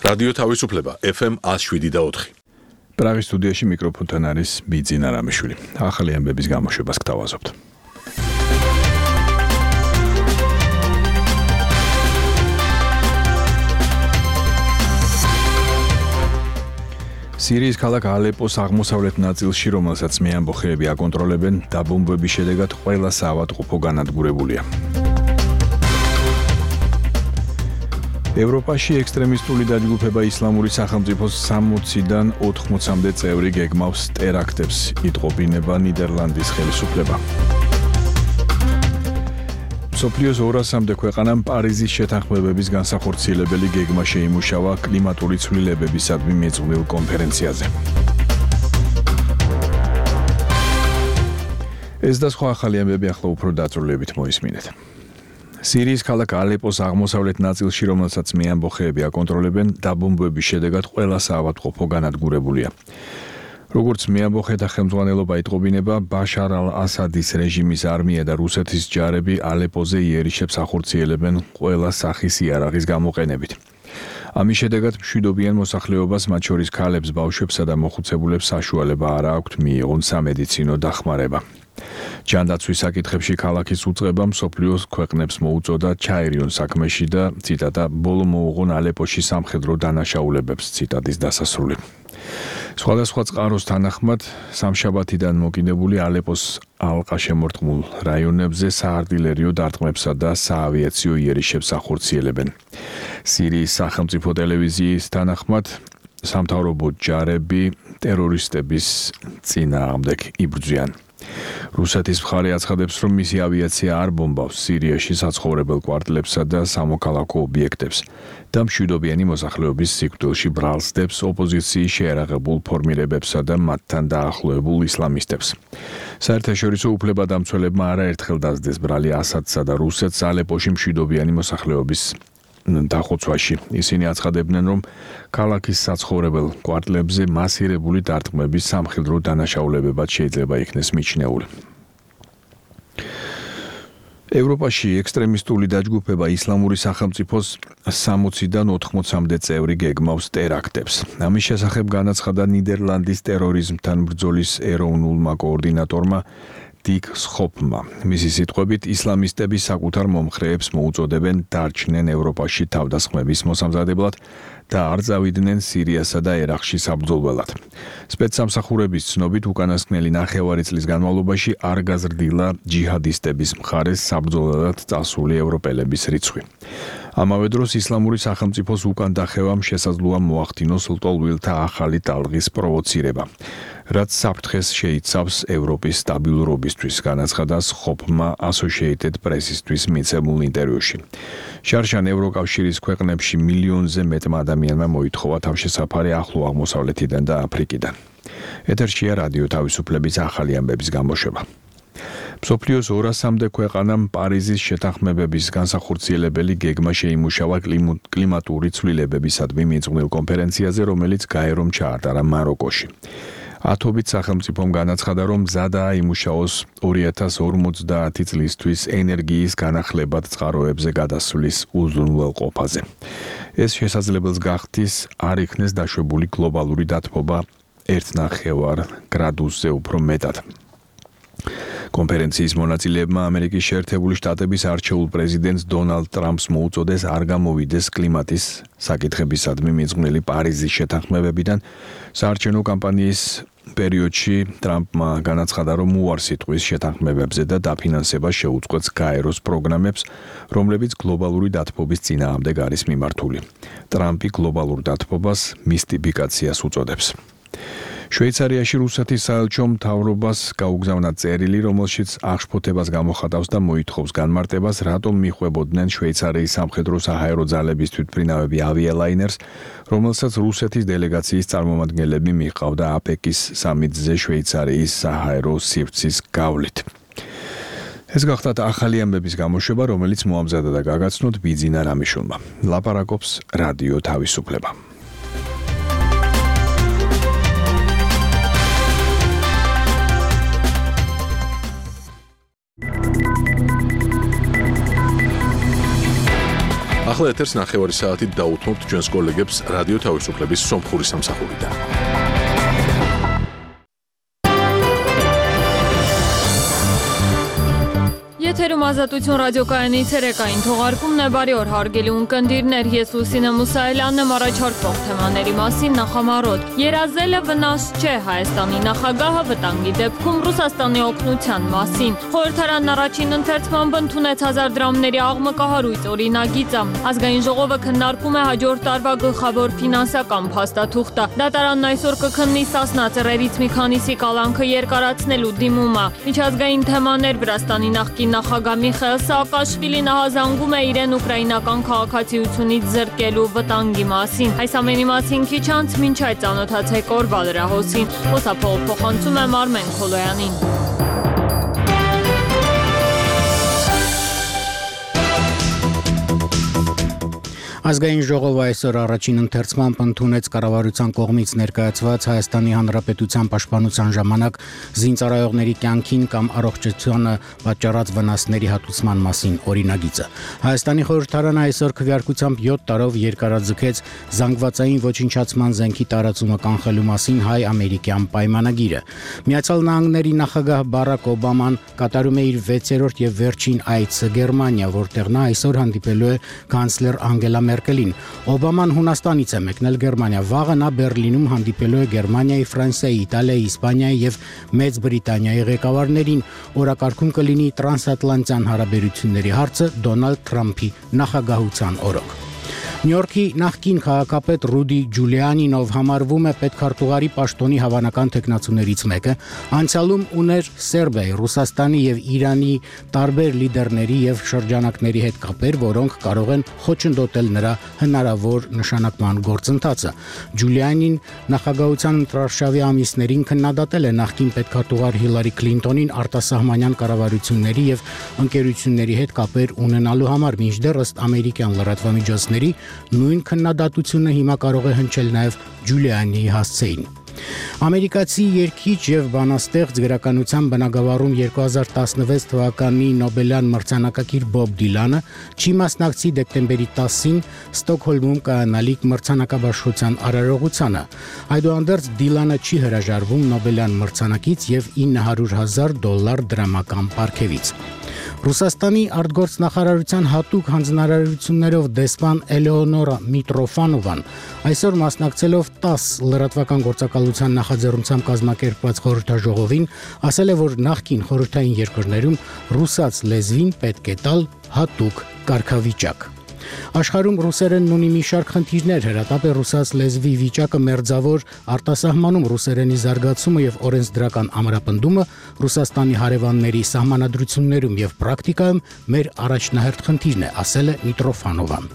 რადიო თავისუფლება FM 107.4. პრაღის სტუდიაში მიკროფონთან არის ბიძინა რამიშვილი. ახალი ამბების გამოშვებას გთავაზობთ. სირიის ქალაქ ალეპოს აღმოსავლეთ ნაწილში, რომელსაც მეამბოხეები აკონტროლებენ, დაბომბვების შედეგად ყველა საავადმყოფო განადგურებულია. ევროპაში ექსტრემისტული დაჯგუფება ისლამური სახელმწიფოს 60-დან 80-მდე წევრი გეგმავს ტერაქტებს, იტყობინება ნიდერლანდის ხელისუფლება. მსოფლიოს 200-მდე ქვეყანამ პარიზის შეთანხმებების განსახორციელებელი გეგმა შეიმუშავა კლიმატური ცვლილებებისადმი მიძღვნილ კონფერენციაზე. ეს და სხვა ახალი ამბები ახლა უფრო დაწვრილებით მოისმინეთ. სირიის ქალაქ ალეპოს აღმოსავლეთ ნაწილში, რომელსაც მეამბოხეები აკონტროლებენ, დაბომბვების შედეგად ყველა საავადმყოფო განადგურებულია. როგორც მეამბოხეთა ხელმძღვანელობა იტყობინება, ბაშარ ალ-ასადის რეჟიმის არმია და რუსეთის ჯარები ალეპოზე იერიშებს ახორციელებენ ყველა სახის იარაღის გამოყენებით. ამის შედეგად მშვიდობიან მოსახლეობას, მათ შორის ქალებს, ბავშვებსა და მოხუცებულებს საშუალება არ აქვთ მიიღონ სამედიცინო დახმარება. ჯანდაცვის საკითხებში ქალაქის უწყება მსოფლიოს ქვეყნებს მოუწოდა ჩაერიონ საქმეში და ციტატა ბოლო მოუღონ ალეპოში სამხედრო დანაშაულებებს, ციტატის დასასრული. სხვადასხვა წყაროს თანახმად, სამშაბათიდან მოკიდებული ალეპოს ალყაშემორტყმულ რაიონებზე საარტილერიო დარტყმებსა და საავიაციო იერიშებს ახორციელებენ. სირიის სახელმწიფო ტელევიზიის თანახმად, სამთავრობო ჯარები ტერორისტების წინააღმდეგ იბრძვიან. რუსეთის მხარე აცხადებს, რომ მისი ავიაცია არ ბომბავს სირიაში საცხოვრებელ კვარტლებსა და სამოქალაქო ობიექტებს და მშვიდობიანი მოსახლეობის სიკვდილში ბრალს დებს ოპოზიციის შეერაღებულ ფორმირებებსა და მათთან დაახლოებულ ისლამისტებს. საერთაშორისო უფლებადამცველებმა არაერთხელ დასდეს ბრალი ასადსა და რუსეთს ალეპოში მშვიდობიანი მოსახლეობის დახოცვაში. ისინი აცხადებდნენ, რომ ქალაქის საცხოვრებელ კვარტლებზე მასირებული დარტყმების სამხედრო დანაშაულებებად შეიძლება იქნეს მიჩნეული. ევროპაში ექსტრემისტული დაჯგუფება ისლამური სახელმწიფოს 60-დან 80-მდე წევრი გეგმავს ტერაქტებს. ამის შესახებ განაცხადა ნიდერლანდის ტერორიზმთან ბრძოლის ეროვნულმა კოორდინატორმა დიკ სხოპმა. მისი სიტყვებით, ისლამისტები საკუთარ მომხრეებს მოუწოდებენ დარჩნენ ევროპაში თავდასხმების მოსამზადებლად და არ წავიდნენ სირიასა და ერაყში საბრძოლველად. სპეცსამსახურების ცნობით, უკანასკნელი ნახევარი წლის განმავლობაში არ გაზრდილა ჯიჰადისტების მხარეს საბრძოლველად წასული ევროპელების რიცხვი. ამავე დროს ისლამური სახელმწიფოს უკან დახევამ შესაძლოა მოახდინოს ლტოლვილთა ახალი ტალღის პროვოცირება, რაც საფრთხეს შეიცავს ევროპის სტაბილურობისთვის, განაცხადა სხოპმა Associated Press-ისთვის მიცემულ ინტერვიუში. შარშან ევროკავშირის ქვეყნებში მილიონზე მეტმა ადამიანმა მოითხოვა თავშესაფარი ახლო აღმოსავლეთიდან და აფრიკიდან. ეთერშია რადიო თავისუფლების ახალი ამბების გამოშვება. მსოფლიოს 200-მდე ქვეყანამ პარიზის შეთანხმებების განსახორციელებელი გეგმა შეიმუშავა კლიმატური ცვლილებებისადმი მიძღვნილ კონფერენციაზე, რომელიც გაერომ ჩაატარა მაროკოში. ათობით სახელმწიფომ განაცხადა, რომ მზადაა იმუშაოს 2050 წლისთვის ენერგიის განახლებად წყაროებზე გადასვლის უზრუნველყოფაზე. ეს შესაძლებელს გახდის არ იქნეს დაშვებული გლობალური დათბობა 1,5 გრადუსზე უფრო მეტად. კონფერენციის მონაწილეებმა ამერიკის შეერთებული შტატების არჩეულ პრეზიდენტს დონალდ ტრამპს მოუწოდეს არ გამოვიდეს კლიმატის საკითხებისადმი მიძღვნილი პარიზის შეთანხმებებიდან. საარჩევნო კამპანიის პერიოდში ტრამპმა განაცხადა, რომ უარს იტყვის შეთანხმებებზე და დაფინანსება შეუწყვეტს გაეროს პროგრამებს, რომლებიც გლობალური დათბობის წინააღმდეგ არის მიმართული. ტრამპი გლობალურ დათბობას მისტიფიკაციას უწოდებს. შვეიცარიაში რუსეთის საელჩო მთავრობას გაუგზავნა წერილი, რომელშიც აღშფოთებას გამოხატავს და მოითხოვს განმარტებას, რატომ მიხვებოდნენ შვეიცარიის სამხედრო საჰაერო ძალების თვითმფრინავები ავიალაინერს, რომელსაც რუსეთის დელეგაციის წარმომადგენლები მიჰყავდა აპეკის სამიტზე შვეიცარიის საჰაერო სივრცის გავლით. ეს გახდათ ახალი ამბების გამოშვება, რომელიც მოამზადა და გაგაცნოთ ბიძინა რამიშვილმა. ლაპარაკობს რადიო თავისუფლება. ახლა ეთერს 9 საათით დაუთმობთ ჩვენს კოლეგებს რადიო თავისუფლების სომხური სამსახურიდან. Եթերում ազատություն ռադիոկայանից երեկային թողարկումն է, բարի օր հարգելի ունկնդիրներ, ես Լուսինե Մուսայելյանն եմ, առաջարկվող թեմաների մասին նախամարոտ։ Երազելը վնաս չէ, Հայաստանի նախագահը վտանգի դեպքում Ռուսաստանի օգնության մասին։ Խորհրդարանն առաջին ընթերցմամբ ընդունեց 1000 դրամների աղմկահարույց օրինագիծը։ Ազգային ժողովը քննարկում է հաջորդ տարվա գլխավոր ֆինանսական փաստաթուղթը։ Դատարանն այսօր կքննի Սասնա ծռերից մի քանիսի կալանքը երկարացնելու դիմումը։ Միջազգային թեմաներ Վրաստանի նախկին նախագահ Միխայել Սաակաշվիլին ահազանգում է իրեն ուկրաինական քաղաքացիությունից զրկելու վտանգի մասին։ Այս ամենի մասին քիչ անց մինչ այդ ծանոթացեք օրվա լրահոսին։ Խոսափողը փոխանցում եմ Արմեն Քոլոյանին։ Ազգային ժողովը այսօր առաջին ընթերցմամբ ընդունեց կառավարության կողմից ներկայացված Հայաստանի Հանրապետության պաշտպանության ժամանակ զինծառայողների կյանքին կամ առողջությանը պատճառած վնասների հատուցման մասին օրինագիծը։ Հայաստանի խորհրդարանը այսօր քվեարկությամբ 7 տարով երկարաձգեց զանգվածային ոչնչացման զենքի տարածումը կանխելու մասին հայ-ամերիկյան պայմանագիրը։ Միացյալ Նահանգների նախագահ Բարակ Օբաման կատարում է իր 6-րդ եւ վերջին այցը Գերմանիա, որտեղ նա այսօր հանդիպելու է կանցլեր Անգելա Մերկելին։ Օբաման Հունաստանից է մեկնել Գերմանիա։ Վաղը նա Բերլինում հանդիպելու է Գերմանիայի, Ֆրանսիայի, Իտալիայի, Իսպանիայի եւ Մեծ Բրիտանիայի ղեկավարներին։ Օրակարգում կլինի տրանսատլանտյան հարաբերությունների հարցը Դոնալդ Թրամփի նախագահության օրոք։ Նյու-Յորքի նախկին քաղաքապետ Ռուդի Ջուլիանին, ով համարվում է պետքարտուղարի պաշտոնի հավանական թեկնածուներից մեկը, անցյալում ուներ Սերբիայի, Ռուսաստանի եւ Իրանի տարբեր լիդերների եւ շրջանակների հետ կապեր, որոնք կարող են խոչընդոտել նրա հնարավոր նշանակման գործընթացը։ Ջուլիանին նախագահության ընտրարշավի ամիսներին քննադատել է նախկին պետքարտուղար Հիլարի Քլինտոնին արտասահմանյան կառավարությունների եւ ընկերությունների հետ կապեր ունենալու համար, մինչդեռ ըստ ամերիկյան լրատվամիջոցների նույն քննադատությունը հիմա կարող է հնչել նաև Ջուլիանիի հասցեին։ Ամերիկացի երգիչ եւ բանաստեղծ գրականության բնագավառում 2016 թվականի Նոբելյան մրցանակակիր Բոբ Դիլանը չի մասնակցի դեկտեմբերի 10-ին Ստոկհոլմում կայանալիք մրցանակաբաշխության արարողությանը։ Այդուհանդերձ Դիլանը չի հրաժարվում Նոբելյան մրցանակից եւ $900,000 դրամական պարգևից։ Ռուսաստանի արտգործնախարարության հատուկ հանձնարարություններով դեսպան Էլեոնորա Միտրոֆանովան այսօր մասնակցելով 10 լրատվական գործակալության նախաձեռնությամբ կազմակերպված խորհրդաժողովին ասել է, որ նախկին խորհրդային երկրներում ռուսաց լեզվին պետք է տալ հատուկ կարգավիճակ։ Աշխարհում ռուսերենն ունի մի շարք խնդիրներ, հրատապ է ռուսաց լեզվի վիճակը մերձավոր արտասահմանում ռուսերենի զարգացումը եւ օրենսդրական ամրապնդումը Ռուսաստանի հարևանների սահմանադրություններում եւ պրակտիկայում մեր առաջնահերթ խնդիրն է, ասել է Միտրոֆանովան։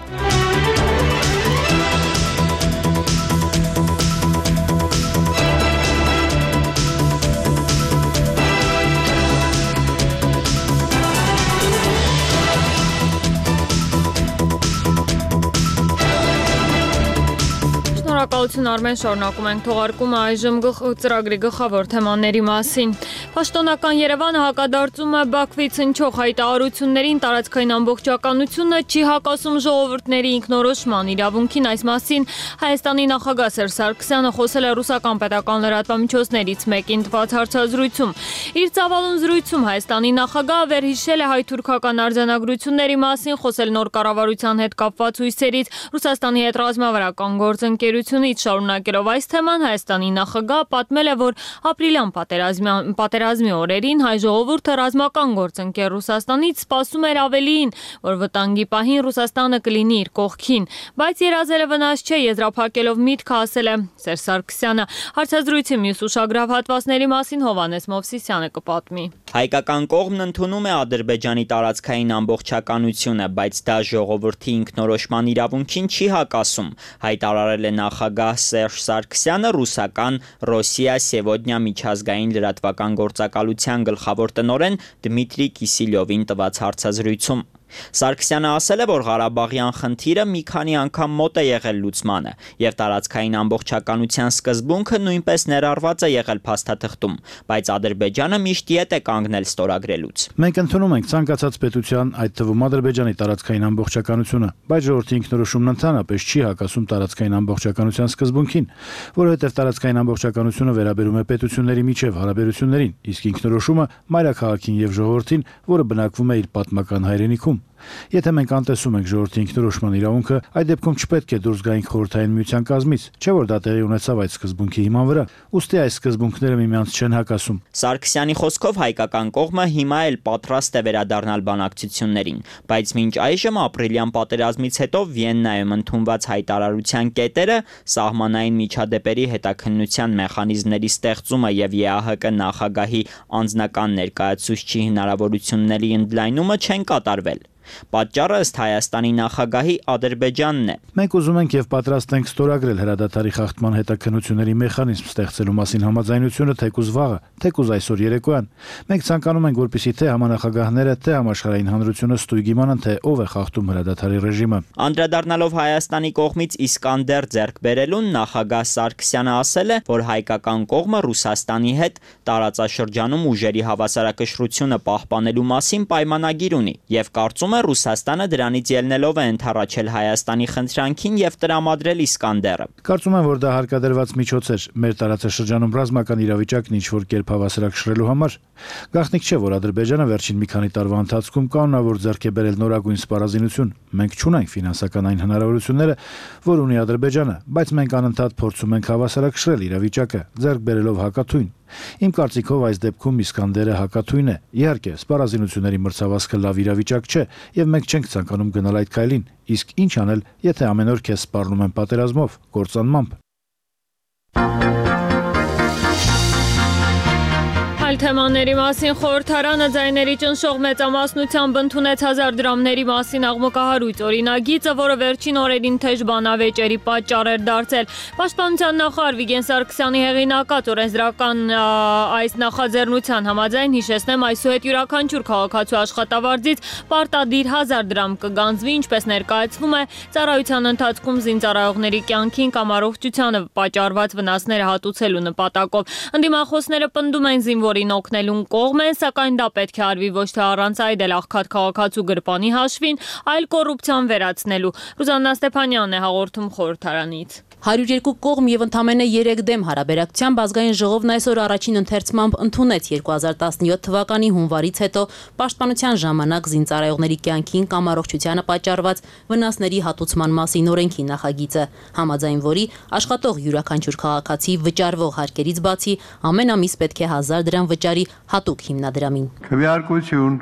Շնորհակալություն Արմեն, շարունակում ենք թողարկումը այժմ ծրագրի գլխավոր թեմաների մասին։ Պաշտոնական Երևանը հակադարձում է Բաքվից հնչող հայտարարություններին, տարածքային ամբողջականությունը չի հակասում ժողովուրդների ինքնորոշման իրավունքին։ Այս մասին Հայաստանի նախագահ Սերժ Սարգսյանը խոսել է ռուսական պետական լրատվամիջոցներից մեկին տված հարցազրույցում։ Իր ծավալուն զրույցում Հայաստանի նախագահը վերհիշել է հայ-թուրքական արձանագրությունների մասին, խոսել նոր կառավարության հետ կապված հույսերից, Ռուսաստանի հետ ռազմավարական գործընկերությունից։ Շարունակելով այս թեման, Հայաստանի նախագահը պատմել է, որ ապրիլյան պատերազմի օրերին հայ ժողովուրդը ռազմական գործընկեր Ռուսաստանից սպասում էր ավելիին, որ վտանգի պահին Ռուսաստանը կլինի իր կողքին, բայց երազելը վնաս չէ, եզրափակելով միտքը, ասել է Սերժ Սարգսյանը։ Հարցազրույցի մյուս ուշագրավ հատվածների մասին Հովհաննես Մովսիսյանը կպատմի։ Հայկական կողմն ընդունում է Ադրբեջանի տարածքային ամբողջականությունը, բայց դա ժողովրդի ինքնորոշման իրավունքին չի հակասում, հայտարարել է նախագահ Սերժ Սարգսյանը ռուսական Ռոսիա Սևոդնյա միջազգային լրատվական գործակալության գլխավոր տնօրեն Դմիտրի Կիսիլյովին տված հարցազրույցում։ Սարգսյանը ասել է, որ Ղարաբաղյան խնդիրը մի քանի անգամ մոտ է եղել լուծմանը, եւ տարածքային ամբողջականության սկզբունքը նույնպես ներառված է եղել փաստաթղթում, բայց Ադրբեջանը միշտ ետ է կանգնել ստորագրելուց։ Մենք ընդունում ենք ցանկացած պետության, այդ թվում Ադրբեջանի տարածքային ամբողջականությունը, բայց ժողովրդի ինքնորոշումն ընդհանրապես չի հակասում տարածքային ամբողջականության սկզբունքին, որովհետեւ տարածքային ամբողջականությունը վերաբերում է պետությունների միջև հարաբերություններին, իսկ ինքնորոշումը մայրաքաղաքին եւ ժողովրդին, որը բնակվում է իր պատմական հայրենիքում։ Եթե մենք անտեսում ենք ժողովրդի ինքնորոշման իրավունքը, այդ դեպքում չպետք է դուրս գայինք խորհրդային միության կազմից, չէ՞ որ դա տեղի ունեցավ այդ սկզբունքի հիման վրա։ Ուստի այս սկզբունքները միմյանց չեն հակասում։ Սարգսյանի խոսքով հայկական կողմը հիմա էլ պատրաստ է վերադառնալ բանակցություններին, բայց մինչ այժմ ապրիլյան պատերազմից հետո Վիեննայում ընդունված հայտարարության կետերը սահմանային միջադեպերի հետաքննության մեխանիզմների ստեղծումը եւ ԵԱՀԿ նախագահի անձնական ներկայացուցչի հնարավորությունների ընդլայնումը չեն կատարվել։ Պատճառը ըստ Հայաստանի նախագահի Ադրբեջանն է։ Մենք ուզում ենք եւ պատրաստ ենք ստորագրել հրադադարի խախտման հետաքննությունների մեխանիզմ ստեղծելու մասին համաձայնությունը թեկուզ վաղը, թեկուզ այսօր երեկոյան։ Մենք ցանկանում ենք, որպեսզի թե համանախագահները, թե համաշխարհային հանրությունը ստույգ իմանան, թե ով է խախտում հրադադարի ռեժիմը։ Անդրադառնալով Հայաստանի կողմից Իսկանդեր ձեռք բերելուն, նախագահ Սարգսյանը ասել է, որ հայկական կողմը Ռուսաստանի հետ տարածաշրջանում ուժերի հավասարակշռությունը պահպանելու մասին պայմանագիր ունի եւ կարծում Ռուսաստանը դրանից ելնելով է ընդառաջել Հայաստանի խնդրանքին եւ տրամադրել Իսկանդերը։ Կարծում եմ, որ դա հարկադրված միջոց էր մեր տարածաշրջանում ռազմական իրավիճակն ինչ-որ կերպ հավասարակշռելու համար։ Գաղտնիք չէ, որ Ադրբեջանը վերջին մի քանի տարվա ընթացքում կանոնավոր ձեռք է բերել նորագույն սպառազինություն։ Մենք չունենք ֆինանսական այն հնարավորությունները, որ ունի Ադրբեջանը, բայց մենք անընդհատ փորձում ենք հավասարակշռել իրավիճակը, ձեռք բերելով հակաթույն։ Իմ կարծիքով այս դեպքում Իսկանդերը հակաթույն է։ Իհարկե, սպառազինությունների մրցավազքը լավ իրավիճակ չէ, եւ մենք չենք ցանկանում գնալ այդ քայլին։ Իսկ ինչ անել, եթե ամեն օր քեզ սպառնում են պատերազմով, կործանմամբ։ Այլ թեմաների մասին խորհրդարանը ձայների ճնշող մեծամասնությամբ ընդունեց 1000 դրամների մասին աղմկահարույց օրինագիծը, որը վերջին օրերին թեժ բանավեճերի պատճառ էր դարձել։ Պաշտպանության նախարար Վիգեն Սարգսյանի հեղինակած օրենսդրական այս նախաձեռնության համաձայն հիշեցնեմ, այսուհետ յուրաքանչյուր քաղաքացու աշխատավարձից պարտադիր 1000 դրամ կգանձվի, ինչպես ներկայացվում է, ծառայության ընթացքում զինծառայողների կյանքին կամ առողջությանը պատճառված վնասները հատուցելու նպատակով։ Ընդդիմախոսները պնդում են զինվորին օգնելուն կողմ են, սակայն դա պետք է արվի ոչ թե առանց այդ էլ աղքատ քաղաքացու գրպանի հաշվին, այլ կոռուպցիան վերացնելու։ Ռուզաննա Ստեփանյանն է հաղորդում խորհրդարանից։ 102 կողմ եւ ընդամենը 3 դեմ հարաբերակցությամբ ազգային ժողովն այսօր առաջին ընթերցմամբ ընդունեց 2017 թվականի հունվարից հետո պաշտպանության ժամանակ զինծառայողների կյանքին կամ առողջությանը պատճառված վնասների հատուցման մասին օրենքի նախագիծը, համաձայն որի աշխատող յուրաքանչյուր քաղաքացի վճարվող հարկերից բացի ամեն ամիս պետք է 1000 դրամ վճարի հատուկ հիմնադրամին։ Քվեարկություն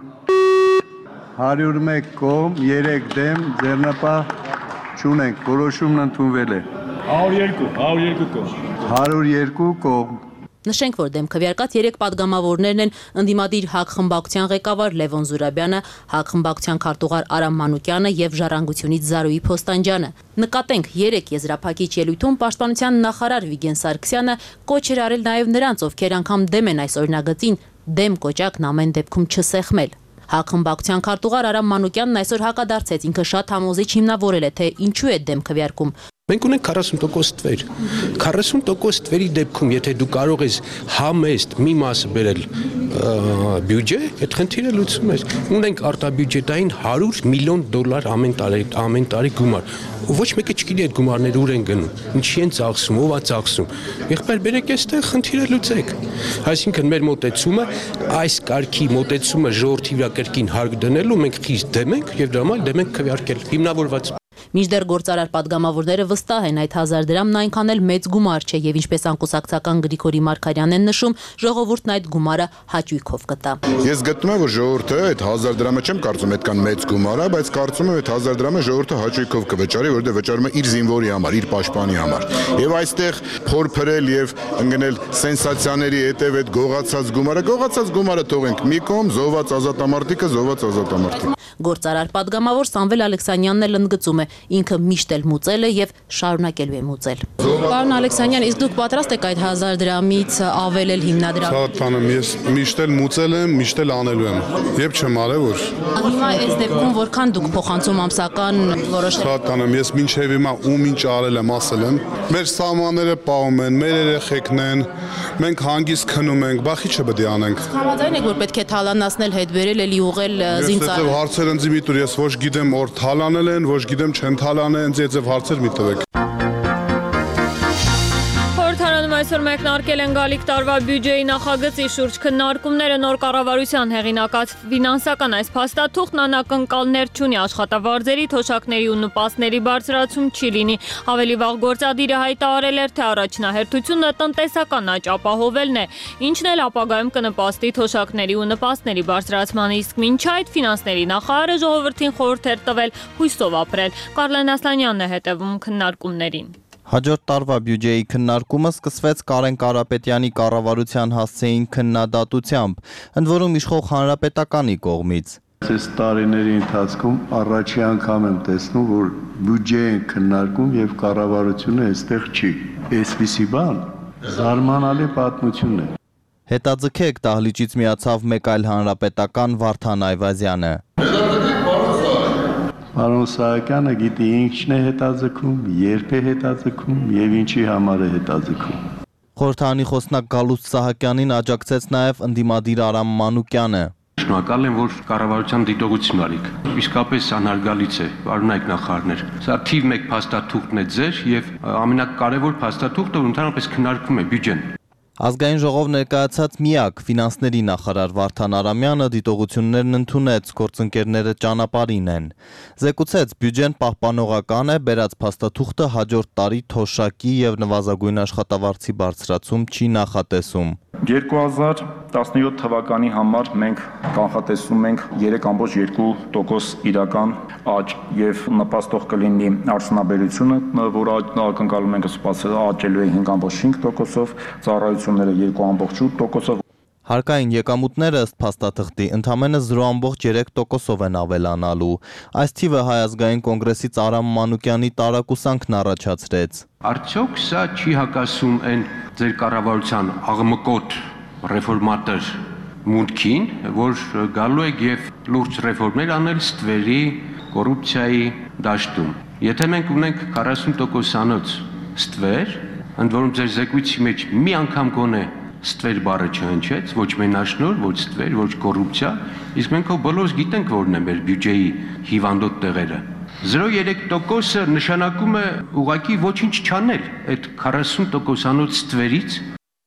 101 կողմ, 3 դեմ, ձեռնապահ չունենք, որոշումն ընդունվել է։ 102 կողմ։ 102 կողմ։ Նշենք, որ դեմ քվեարկած 3 падգամավորներն են ընդդիմադիր ՀԱԿ խմբակցության ղեկավար Լևոն Զուրաբյանը, ՀԱԿ խմբակցության քարտուղար Արամ Մանուկյանը եւ Ժառանգությունից Զարուհի Փոստանջյանը։ Նկատենք 3 եզրափակիչ ելույթում պաշտպանության նախարար Վիգեն Սարգսյանը կոչ էր արել նաեւ նրանց, ովքեր անգամ դեմ են այս օրինագծին, դեմ կոճակն ամեն դեպքում չսեղմել։ ՀԱԿ խմբակցության քարտուղար Արամ Մանուկյանն այսօր հակադարձեց, ինքը շատ համոզիչ հիմնավորել է, թե ինչու է դեմ քվեարկում։ Մենք ունենք 40% թվեր։ 40% թվերի դեպքում, եթե դու կարող ես համեստ մի մասը բերել բյուջե, այդ խնդիրը լուծում ես։ Ունենք արտաբյուջետային $100 միլիոն ամեն տարի գումար։ Ոչ մեկը չգիտի այդ գումարները ուր են գնում, ինչի են ծախսում, ով է ծախսում։ Եղբայր բերեք այստեղ խնդիրը լուծեք։ Այսինքն մեր մոտեցումը, այս կարգի մոտեցումը ժողովրդի վրա կրկին հարկ դնելու մենք խիստ դեմ ենք եւ դրա համար դեմ ենք քվեարկել հիմնավորված։ Մինչդեռ գործարար падգամավորները վստահ են, այդ 1000 դրամն այնքան էլ մեծ գումար չէ եւ ինչպես անկուսակցական Գրիգորի Մարգարյանն են նշում, ժողովուրդն այդ գումարը հաճույքով կտա։ Ես գտնում եմ, որ ժողովուրդը այդ 1000 դրամը չեմ կարծում այդքան մեծ գումար է, բայց կարծում եմ այդ 1000 դրամը ժողովուրդը հաճույքով կվճարի, որովհետեւ վճարում է իր զինվորի համար, իր պաշտպանի համար։ Եվ այստեղ փորփրել եւ ընկնել սենսացիաների հետեւ այդ գողացած գումարը թողենք մի կողմ, զոհված ազատամարտիկը զոհված ազատամարտիկ։ Գործարար падգամավոր Սամվել Ալեքսանյանն էլ ընդգծում է, ինքը միշտ էլ մուծել է եւ շարունակելու է մուծել։ Պարոն Ալեքսանյան, իսկ դուք պատրաստ եք այդ 1000 դրամից ավելել հիմնադրամը։ Շատանում ես միշտ էլ մուծել եմ, միշտ էլ անելու եմ։ Եվ չեմ արել որ։ Հիմա այս դեպքում որքան դուք փոխանցում ամսական որոշել։ Շատանում ես մինչև հիմա ում ինչ արել եմ, ասել եմ։ Մեր սահմանները պահում են, մեր երեխեքն են, մենք հանգիստ քնում ենք, բախի չպետք է անենք։ Համաձայն եք, որ պետք է թալանացնել, հետ բերել, էլի ուղղել զինծառայել։ Ես հարցեր ընձի մի տուր, ես ոչ գիտեմ, որ թալանել են, ոչ գիտեմ չեն թալանել, ինձ այդպես հարցեր մի տվեք։ Այսօր մեկնարկել են գալիք տարվա բյուջեի նախագծի շուրջ քննարկումները նոր կառավարության հեղինակած ֆինանսական այս փաստաթուղթն անակնկալներ չունի աշխատավարձերի, թոշակների ու նպաստների բարձրացում չի լինի։ Ավելի վաղ գործադիրը հայտարարել էր, թե առաջնահերթությունը տնտեսական աճ ապահովելն է, ինչն էլ ապագայում կնպաստի թոշակների ու նպաստների բարձրացմանը, իսկ մինչ այդ ֆինանսների նախարարը ժողովրդին խորհուրդ էր տվել հույսով ապրել։ Կարլեն Ասլանյանն է հետևում քննարկումներին։ Հաջորդ տարվա բյուջեի քննարկումը սկսվեց Կարեն Կարապետյանի կառավարության հասցեին քննադատությամբ, ընդ որում իշխող հանրապետականի կողմից։ Այս տարիների ընթացքում առաջի անգամ եմ տեսնում, որ բյուջե են քննարկում եւ կառավարությունը այստեղ չի։ Այսպիսի բան զարմանալի պատմություն է։ Հետաձգեք դահլիճից միացավ մեկ այլ հանրապետական Վարդան Այվազյանը։ Պարոն Սահակյանը գիտի ինչն է հետաձգում, երբ է հետաձգում եւ ինչի համար է հետաձգում։ Խորհրդարանի խոսնակ Գալուստ Սահակյանին աջակցեց նաեւ ընդդիմադիր Արամ Մանուկյանը։ Շնորհակալ եմ, որ կառավարության դիտողություն արիք։ Իսկապես անհարգալից է, պարոնայք նախարարներ։ Սա թիվ 1 փաստաթուղթն է ձեր եւ ամենակարևոր փաստաթուղթը, որ ընդհանրապես քննարկվում է բյուջեն։ Ազգային ժողով ներկայացած միակ ֆինանսների նախարար Վարդան Արամյանը դիտողություններն ընդունեց, գործընկերները ճանապարհին են։ Զեկուցեց, բյուջեն պահպանողական է, բերած փաստաթուղթը հաջորդ տարի թոշակի եւ նվազագույն աշխատավարձի բարձրացում չի նախատեսում։ 2017 թվականի համար մենք կանխատեսում ենք 3.2% իրական աճ եւ նպաստող կլինի արդյունաբերությունը, որը ակնկալում ենք աճելու է 5.5%-ով, ծառայությունները 2.8%-ով։ Հարկային եկամուտները ըստ փաստաթղթի ընդամենը 0.3%-ով են ավելանալու։ Այս թիվը Հայ ազգային կոնգրեսից Արամ Մանուկյանի տարակուսանքն առաջացրեց։ Արդյոք սա չի հակասում այն ձեր կառավարության աղմկոտ ռեֆորմատոր մուտքին, որ գալու եք եւ լուրջ ռեֆորմներ անել ստվերի, կոռուպցիայի դաշտում։ Եթե մենք ունենք 40%-անոց ստվեր, ընդ որում ձեր զեկույցի մեջ մի անգամ գոնե ստվեր բառը չհնչեց, ոչ մենաշնոր, ոչ ստվեր, ոչ կոռուպցիա, իսկ մենք բոլորս գիտենք որն է մեր բյուջեի հիվանդոտ տեղերը։ 0.3%-ը նշանակում է ուղղակի ոչինչ չանել այդ 40%-անոց ստվերից։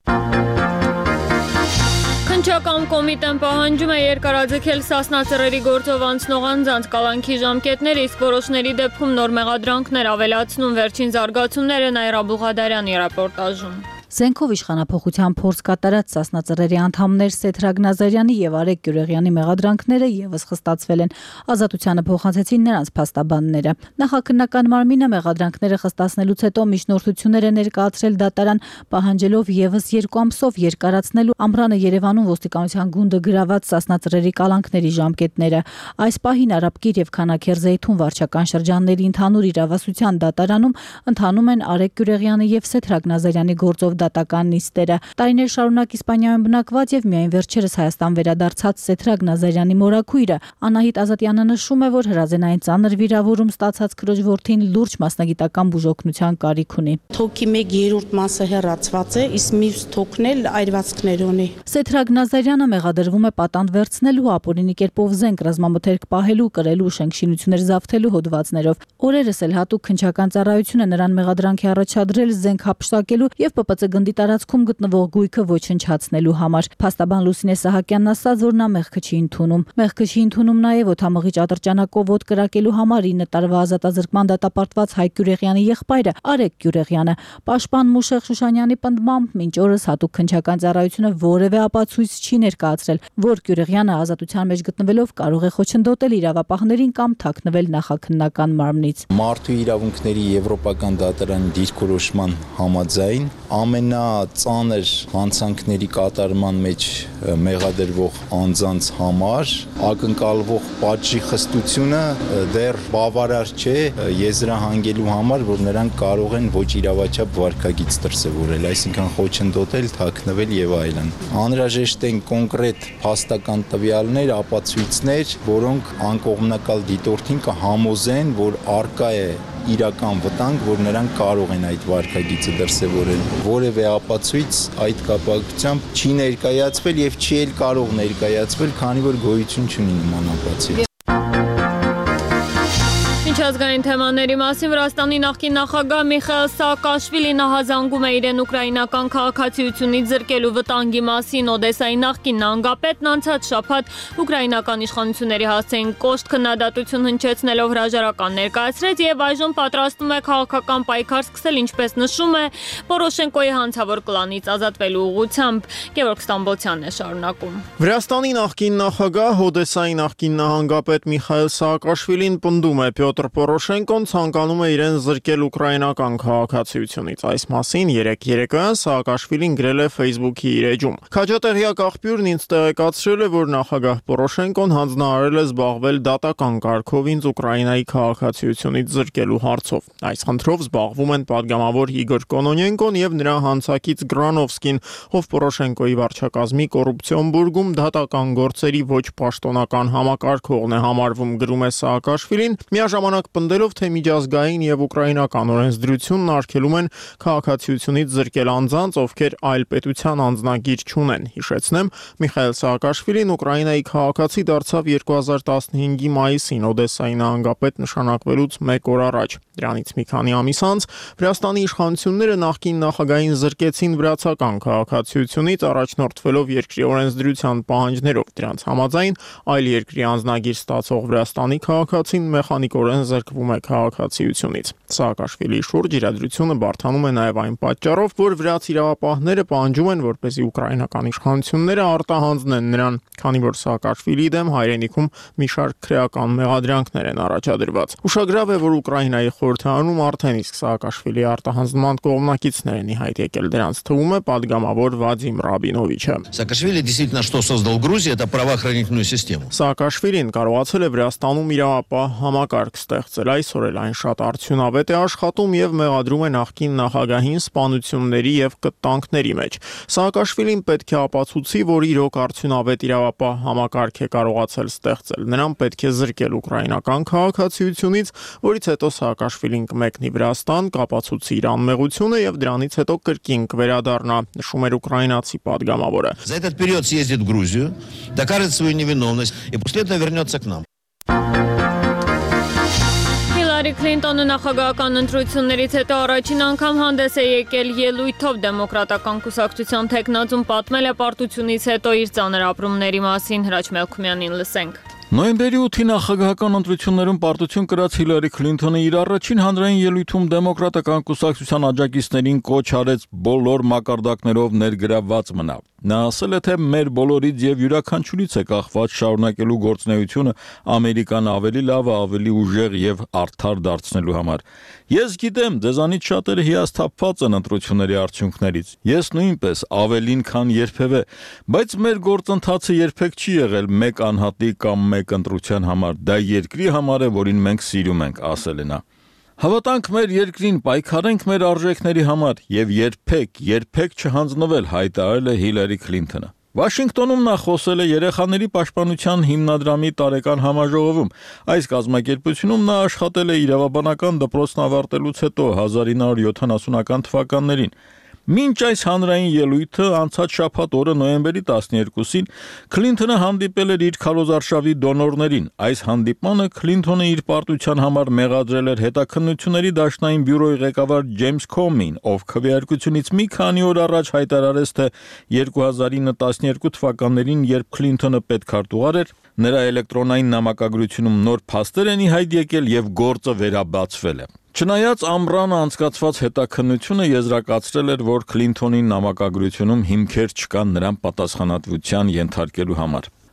Քննչական կոմիտեն պահանջում է երկարաձգել Սասնա ծռերի գործով անցնող անձանց կալանքի ժամկետները, իսկ որոշների դեպքում նոր մեղադրանքներ ավելացնում վերջին զարգացումները Նաիրա Բուղադարյանի ռեպորտաժում։ Զենքով իշխանափոխության փորձ կատարած Սասնա ծռերի անդամներ Սեթ Ռագնազարյանի եւ Արեգ Գյուրեղյանի մեղադրանքները եւս խստացվել են։ Ազատությանը փոխանցեցին նրանց փաստաբանները։ Նախաքննական մարմինը մեղադրանքները խստացնելուց հետո միջնորդություններ է ներկայացրել դատարան, պահանջելով եւս 2 ամսով երկարացնելու Ամռանը Երևանում ոստիկանության գունդը գրաված Սասնա ծռերի կալանքների ժամկետները։ Այս պահին Արաբկիր եւ Քանաքերզեյթուն վարչական շրջանների ընդհանուր իրավասության դատարանում ընթանում են Արեգ Գյուրեղյանի եւ Սեթ Ռագնազարյանի գործով դատական նիստերը։ Տարիներ շարունակ Իսպանիայում բնակված եւ միայն վերջերս Հայաստան վերադարձած Սեթ Ռագնազարյանի մորաքույրը Անահիտ Ազատյանը նշում է, որ հրազենային ծանր վիրավորում ստացած քրոջ որդին լուրջ մասնագիտական բուժօգնության կարիք ունի։ Թոքի 1/3 մասը հեռացված է, իսկ մյուս թոքն էլ այրվածքներ ունի։ Սեթ Ռագնազարյանը մեղադրվում է պատանդ վերցնելու, ապօրինի կերպով զենք ռազմամթերք պահելու, կրելու, շենքշինություններ զավթելու հոդվածներով։ Օրերս էլ հատուկ քննչական ծառայությունը նրան մեղադրանքի առաջադրել զենք հափշտակելու եւ ՊՊՑ գնդի տարածքում գտնվող գույքը ոչնչացնելու համար։ Փաստաբան Լուսինե Սահակյանն ասաց, որ նա մեղքը չի ընդունում։ Մեղքը չի ընդունում նաեւ օդամղիչ ատրճանակով ոտ կրակելու համար 9 տարվա ազատազրկման դատապարտված Հայկ Գյուրեղյանի եղբայրը Արեգ Գյուրեղյանը։ Պաշտպան Մուշեղ Շուշանյանի պնդմամբ մինչ օրս հատուկ քննչական ծառայությունը որևէ ապացույց չի ներկայացրել, որ Գյուրեղյանը ազատության մեջ գտնվելով կարող է խոչընդոտել իրավապահներին կամ թաքնվել նախաքննական մարմնից։ Մարդու իրավունքների եվրոպական դատարանի դիրքորոշման համաձայն ամեն ամենածանր հանցանքների կատարման մեջ մեղադրվող անձանց համար ակնկալվող պատժի խստությունը դեռ բավարար չէ եզրահանգելու համար, որ նրանք կարող են ոչ իրավաչափ վարքագիծ դրսևորել, այսինքն խոչընդոտել, թաքնվել եւ այլն։ Անհրաժեշտ են կոնկրետ փաստական տվյալներ, ապացույցներ, որոնք անկողմնակալ դիտորդին կհամոզեն, որ արկա է իրական վտանգ, որ նրանք կարող են այդ վարքագիծը դրսևորել։ Որևէ ապացույց այդ կապակցությամբ չի ներկայացվել եւ չի էլ կարող ներկայացվել, քանի որ գոյություն չունի նման ապացույց։ Միջազգային թեմաների մասին Վրաստանի նախկին նախագահ Միխայել Սաակաշվիլին ահազանգում է իրեն ուկրաինական քաղաքացիությունից զրկելու վտանգի մասին։ Օդեսայի նախկին նահանգապետն անցած շաբաթ ուկրաինական իշխանությունների հասցեին կոշտ քննադատություն հնչեցնելով հրաժարական ներկայացրեց եւ այժմ պատրաստվում է քաղաքական պայքար սկսել, ինչպես նշում է, Պորոշենկոյի հանցավոր կլանից ազատվելու ուղղությամբ։ Գևորգ Ստամբոլցյանն է շարունակում։ Վրաստանի նախկին նախագահ Օդեսայի նախկին նահանգապետ Միխայել Սաակաշվիլին պնդում է Պյոտր Պորոշենկոն ցանկանում է իրեն զրկել ուկրաինական քաղաքացիությունից։ Այս մասին երեկոյան Սաակաշվիլին գրել է Facebook-ի իր էջում։ Քաջատեղյակ աղբյուրն ինձ տեղեկացրել է, որ նախագահ Պորոշենկոն հանձնարարել է զբաղվել դատական կարգով ինձ Ուկրաինայի քաղաքացիությունից զրկելու հարցով։ Այս խնդրով զբաղվում են պատգամավոր Իգոր Կոնոնենկոն եւ նրա հանցակից Գրանովսկին, ով Պորոշենկոյի վարչակազմի կոռուպցիոն բուրգում դատական գործերի ոչ պաշտոնական համակարգողն է համարվում, գրում է Սաակաշվիլին, միաժամանակ պնդելով, թե միջազգային եւ ուկրաինական օրենսդրությունն արգելում են քաղաքացիությունից զրկել անձանց, ովքեր այլ պետության անձնագիր չունեն։ Հիշեցնեմ, Միխայել Սաակաշվիլին Ուկրաինայի քաղաքացի դարձավ 2015-ի մայիսին Օդեսայի նահանգապետ նշանակվելուց 1 օր առաջ։ Դրանից մի քանի ամիս անց Վրաստանի իշխանությունները նախկին նախագահին զրկեցին վրացական քաղաքացիությունից առաջնորդվելով երկրի օրենսդրության պահանջներով։ Դրանց համաձայն այլ երկրի անձնագիր ստացող Վրաստանի քաղաքացին մեխանիկորեն զրկվում է քաղաքացիությունից։ Սաակաշվիլիի շուրջ իրադրությունը բարդանում է նաև այն պատճառով, որ վրաց իրավապահները պահանջում են, որպեսզի ուկրաինական իշխանությունները արտահանձնեն նրան, քանի որ Սաակաշվիլիի դեմ հայրենիքում մի շարք քրեական մեղադրանքներ են առաջադրված։ Ուշագրավ է, որ Ուկրաինայի խորհրդարանում արդեն իսկ Սաակաշվիլիի արտահանձնման կողմնակիցներ են ի հայտ եկել, դրանց թվում է падգամավոր Վադիմ Ռաբինովիչը։ Саакашвили действительно что создал в Грузии, это правоохранительную систему. Սաակաշվիլին կարողացել է Վրաստանում իրավապահ համակարգ ստեղծել, այսօր էլ այն շատ արդյունավետ է աշխատում եւ մեղադրում է նախկին նախագահին սպանությունների եւ կտանքների մեջ։ Սաակաշվիլին պետք է ապացուցի, որ իրոք արդյունավետ իրավապահ համակարգ է կարողացել ստեղծել։ Նրան պետք է զրկել ուկրաինական քաղաքացիությունից, որից հետո Սաակաշվիլին կմեկնի Վրաստան, կապացուցի իր անմեղությունը եւ դրանից հետո կրկին կվերադառնա, նշում էր ուկրաինացի падգամավորը։ За этот период съездит в Грузию, докажет свою невиновность и после этого вернется к нам. Հիլարի Քլինտոնը նախագահական ընտրություններից հետո առաջին անգամ հանդես է եկել ելույթով դեմոկրատական կուսակցության թեկնածուն պատմել է պարտությունից հետո իր ծանր ապրումների մասին։ Հրաչ Մելքումյանին լսենք։ Նոյեմբերի 8-ի նախագահական ընտրություններում պարտություն կրած Հիլարի Քլինթոնը իր առաջին հանրային ելույթում դեմոկրատական կուսակցության աջակիցներին կոչ արեց բոլոր մակարդակներով ներգրավված մնալ։ Նա ասել է, թե մեր բոլորից եւ յուրաքանչյուրից է կախված շարունակելու գործունեությունը Ամերիկան ավելի լավ, ավելի ուժեղ եւ արդար դարձնելու համար։ Ես գիտեմ, ձեզանից շատերը հիասթափված են ընտրությունների արդյունքներից։ Ես նույնպես ավելին, քան երբևէ, բայց մեր գործընթացը երբեք չի եղել մեկ անհատի կամ մեկ ընտրության համար։ Դա երկրի համար է, որին մենք սիրում ենք, ասել է նա։ Հավատանք մեր երկրին, պայքարենք մեր արժեքների համար եւ երբեք չհանձնվել, հայտարարել է Հիլարի Քլինթոնը։ Վաշինգտոնում նա խոսել է երեխաների պաշտպանության հիմնադրամի տարեկան համաժողովում։ Այս կազմակերպությունում նա աշխատել է իրավաբանական դպրոցն ավարտելուց հետո 1970-ական թվականներին։ Մինչ այս հանրային ելույթը անցած շաբաթ օրը նոյեմբերի 12-ին Քլինթոնը հանդիպել էր իր քարոզարշավի դոնորներին։ Այս հանդիպմանը Քլինթոնը իր պարտության համար մեղադրել էր հետաքննությունների դաշնային բյուրոյի ղեկավար Ջեյմս Քոմին, ով քվեարկությունից մի քանի օր առաջ հայտարարեց, թե 2012 թվականներին, երբ Քլինթոնը պետքարտուղար էր, նրա էլեկտրոնային նամակագրությունում նոր փաստեր են ի հայտ եկել եւ գործը վերաբացվել է։ Չնայած ամռանը անցկացված հետաքննությունը եզրակացրել էր, որ Քլինթոնի նամակագրությունում հիմքեր չկան նրան պատասխանատվության ենթարկելու համար։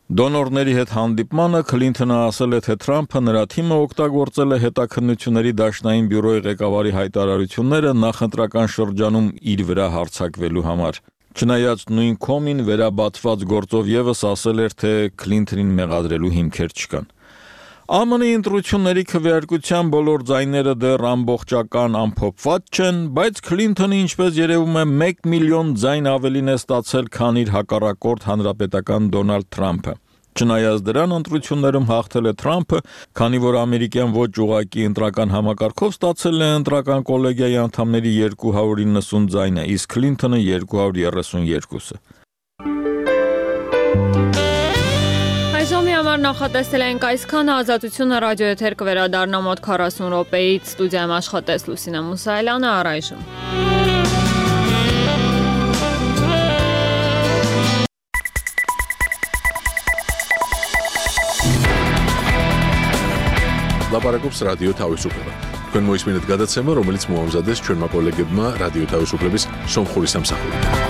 Դոնորների հետ հանդիպմանը Քլինթոնը ասել է, թե Թրամփը նրա թիմը օգտագործել է հետաքննությունների դաշնային բյուրոյի ղեկավարի հայտարարությունները նախընտրական շրջանում իր վրա հարձակվելու համար։ Չնայած նույն Comey-ն վերաբացված գործով եւս ասել էր, թե Քլինթոնին մեղադրելու հիմքեր չկան։ ԱՄՆ-ի ընտրությունների քվեարկության բոլոր ձայները դեռ ամբողջական ամփոփված չեն, բայց Քլինթոնը, ինչպես երևում է, 1 միլիոն ձայն ավելին է ստացել, քան իր հակառակորդ հանրապետական Դոնալդ Թրամփը։ Չնայած դրան ընտրություններում հաղթել է Թրամփը, քանի որ ամերիկյան ոչ ուղղակի ընտրական համակարգով ստացել է ընտրական կոլեգիայի անդամների 290 ձայնը, իսկ Քլինթոնը 232-ը։ Այժմի համար նախատեսել ենք այսքանը, Ազատությունը ռադիոեթեր կվերադառնա մոտ 40 րոպեից, ստուդիայում աշխատեց Լուսինե Մուսայելյանը, առայժմ։ Լապարակոպս ռադիո თავისუფლება. თქვენ მოისმინეთ გადაცემა, რომელიც მოამზადეს ჩვენმა კოლეგებმა რადიო თავისუფლების სომხური სამსახური.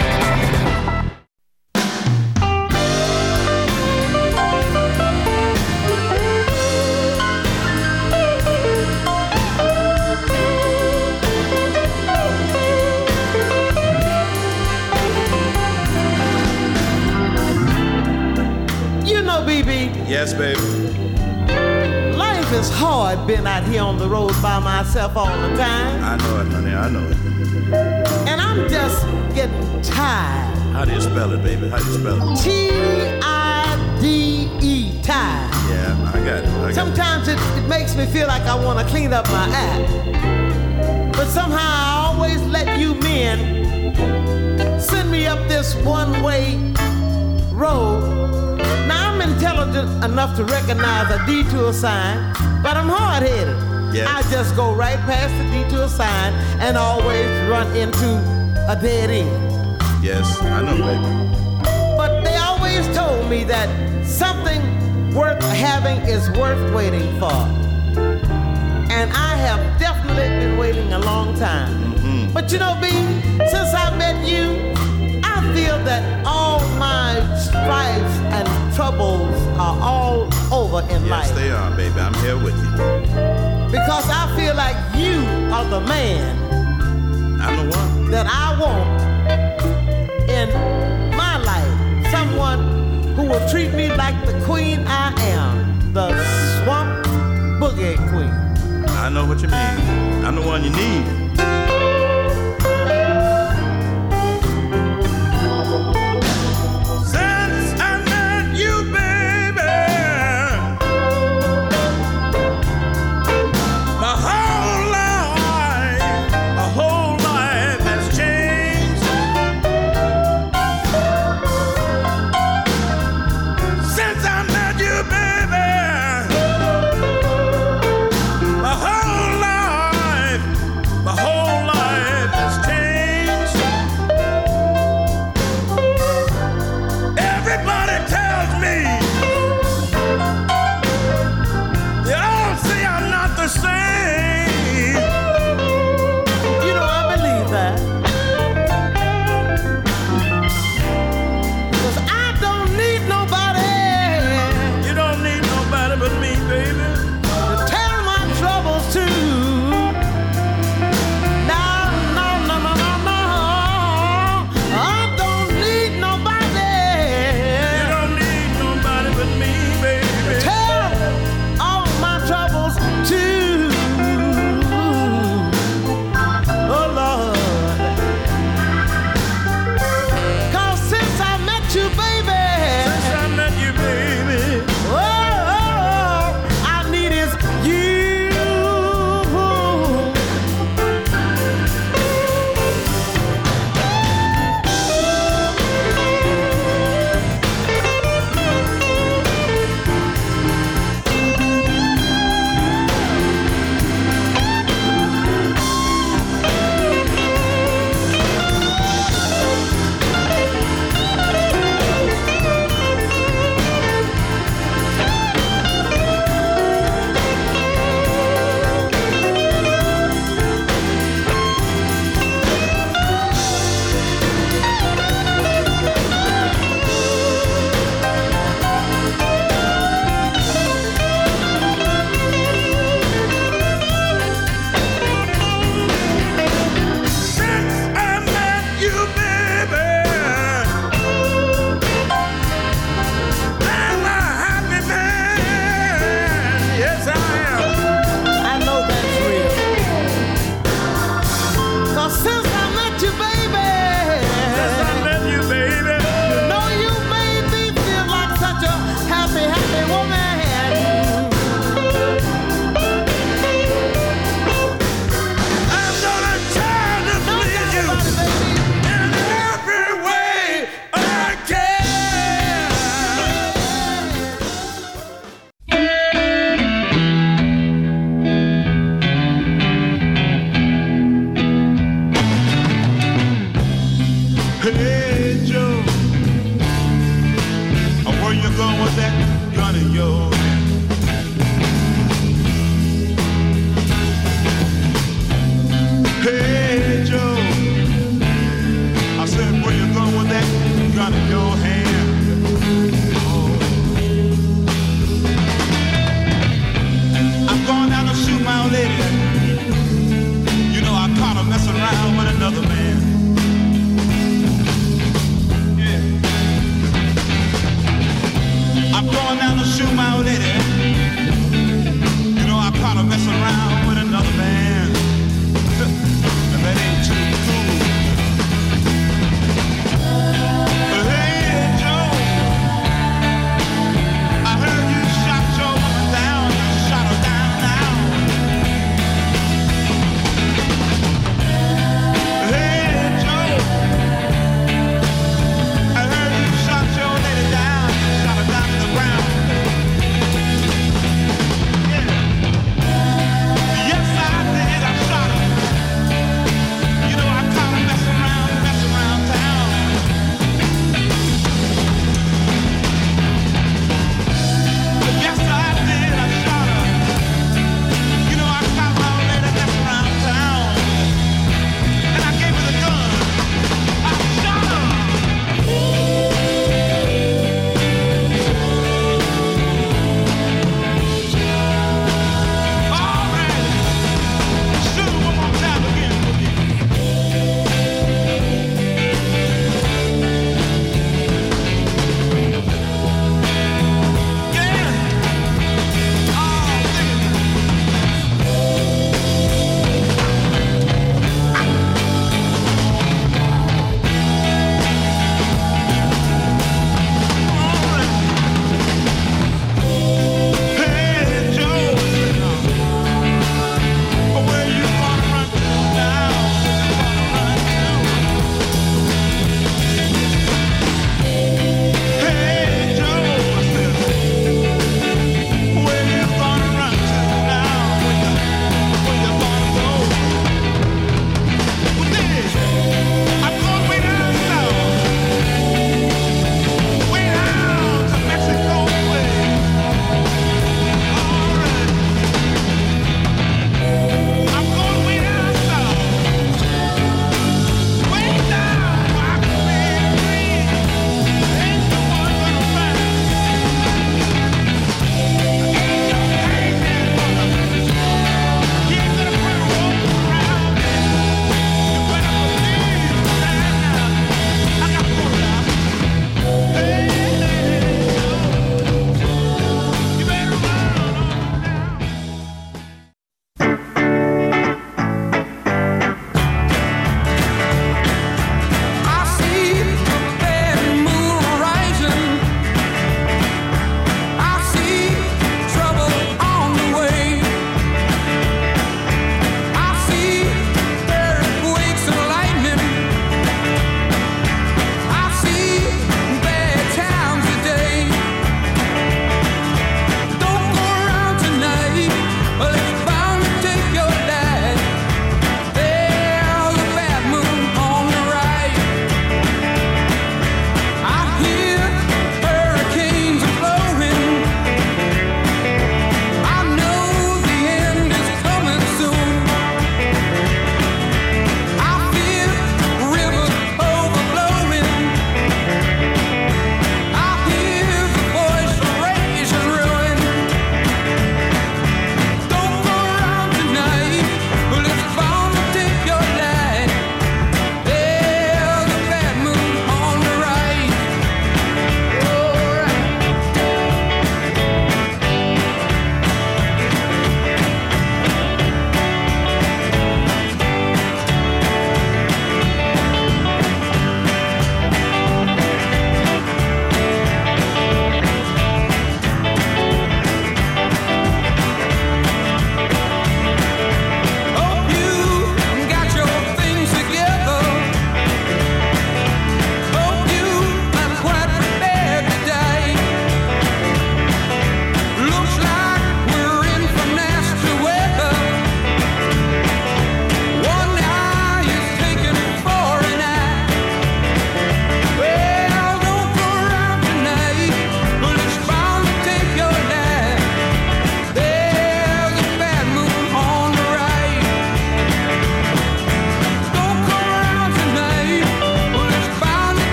Yes, baby. Life is hard being out here on the road by myself all the time. I know it, honey, I know it. And I'm just getting tired. How do you spell it, baby? How do you spell it? T-I-D-E, tired. Yeah, I got it. Sometimes it makes me feel like I want to clean up my act. But somehow I always let you men send me up this one-way road. Now I'm intelligent enough to recognize a detour sign, but I'm hard-headed. Yes. I just go right past the detour sign and always run into a dead end. Yes, I know, baby. But they always told me that something worth having is worth waiting for. And I have definitely been waiting a long time. Mm-hmm. But you know, B, since I met you, I feel that all my strifes and troubles are all over in life. Yes, they are, baby. I'm here with you. Because I feel like you are the man I'm the one that I want in my life. Someone who will treat me like the queen I am, the swamp boogie queen. I know what you mean. I'm the one you need. My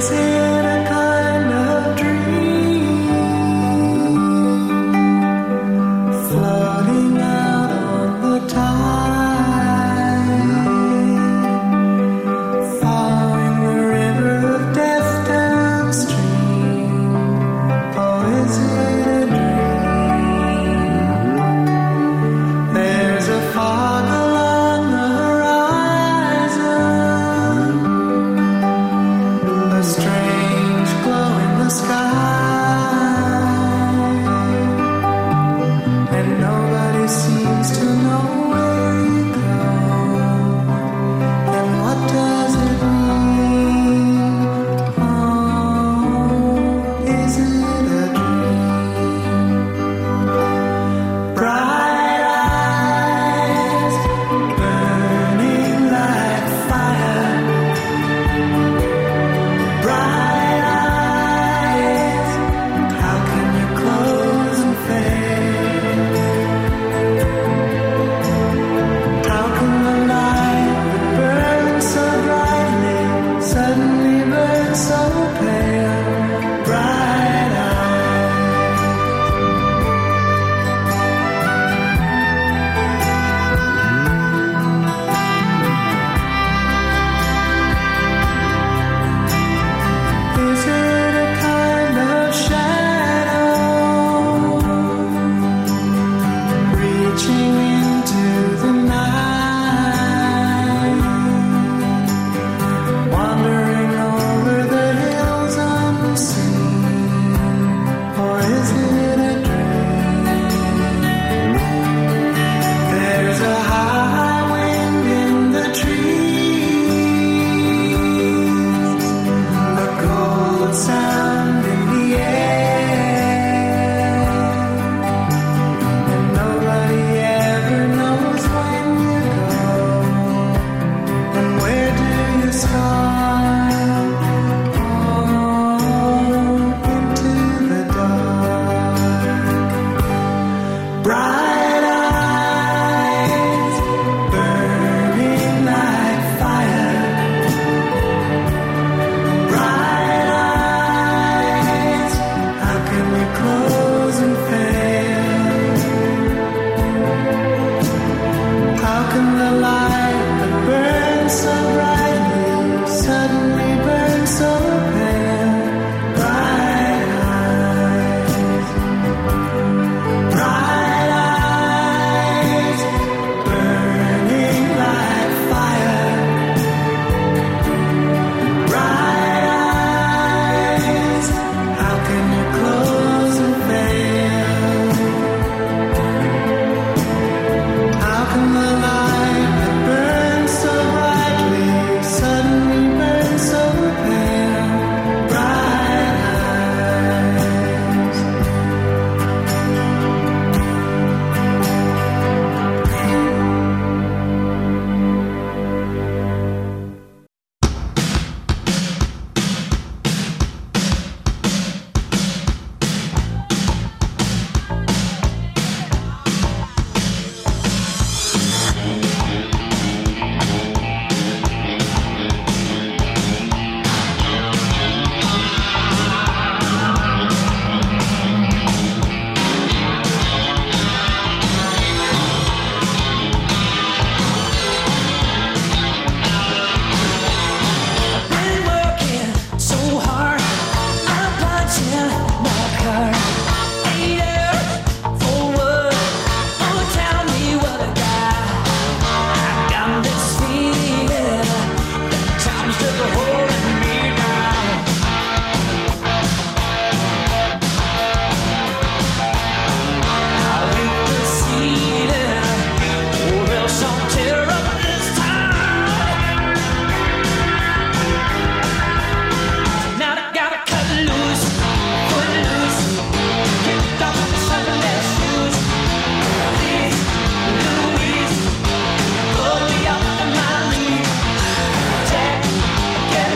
Get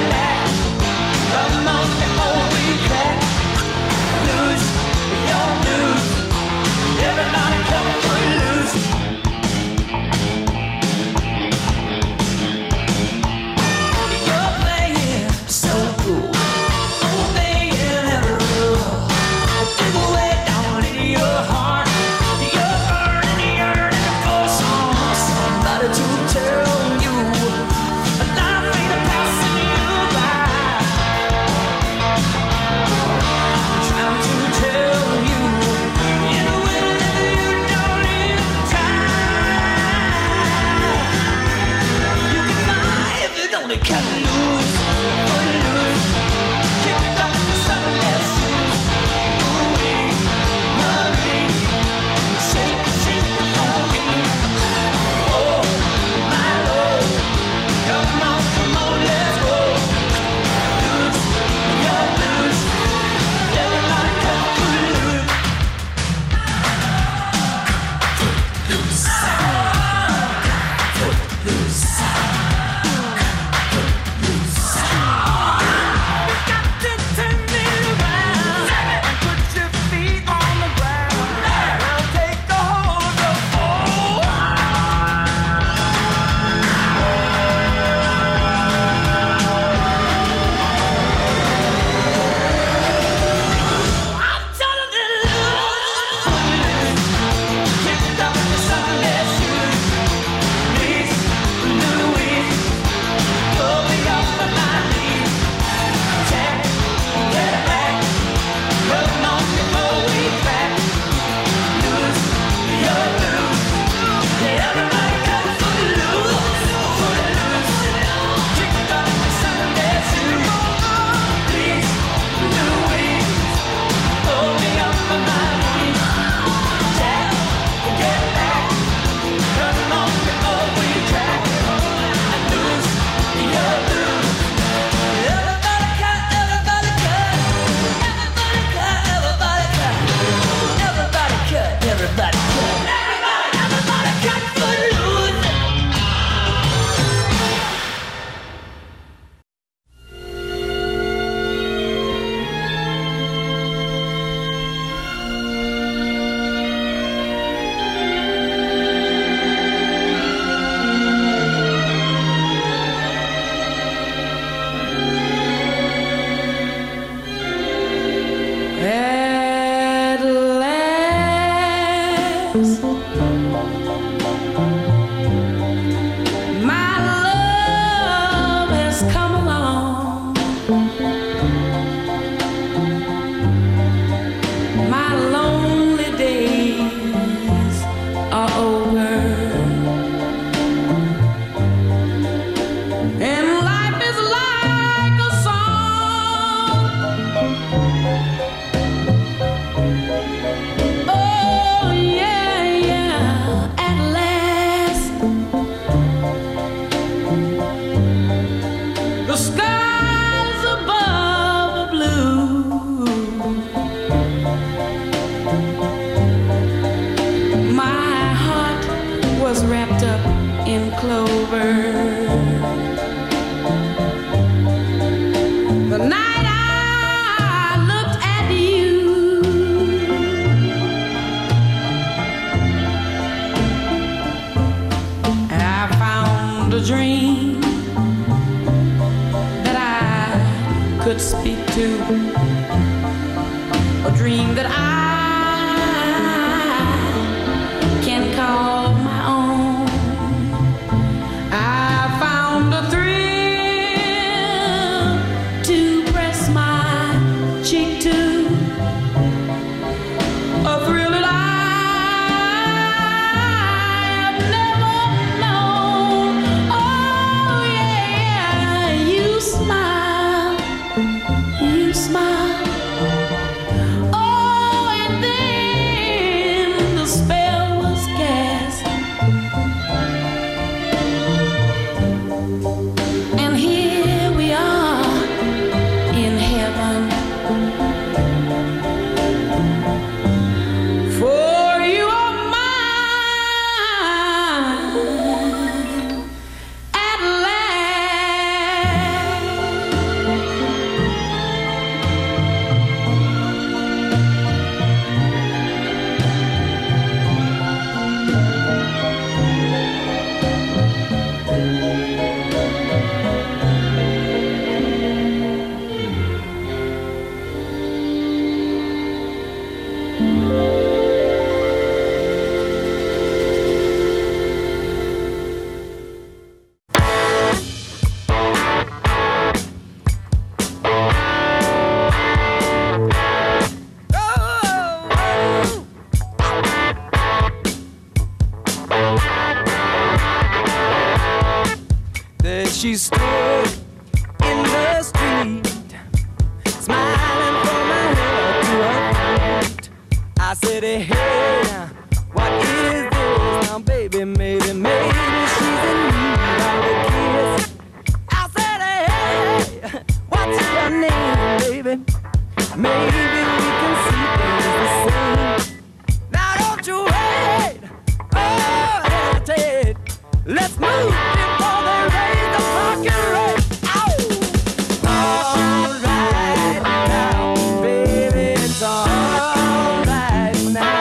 the street, smiling from her head to her feet. I said, hey, what is this? Now, baby, maybe she's in need of a kiss. I said, hey, what's your name, baby? Maybe we can see things the same. Now, don't you wait, hesitate. Let's move before they raise the fucking rate. Ow! All right now, baby, it's all right now.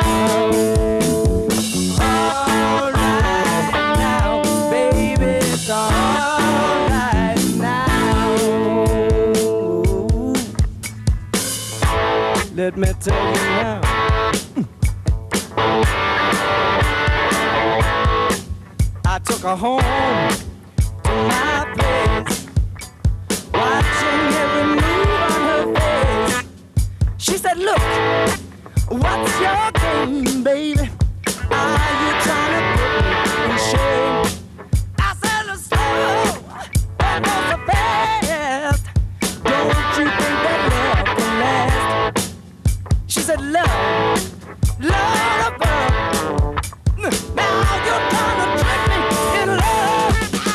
All right now, baby, it's all right now. Let me tell you now. I took her home to my place, watching every move on her face. She said, look, what's your game, baby? Are you trying to put me in shame? I said, look, slow, but not so fast. Don't you think that love can last? She said, love, love above. Now you're trying to trick me in love.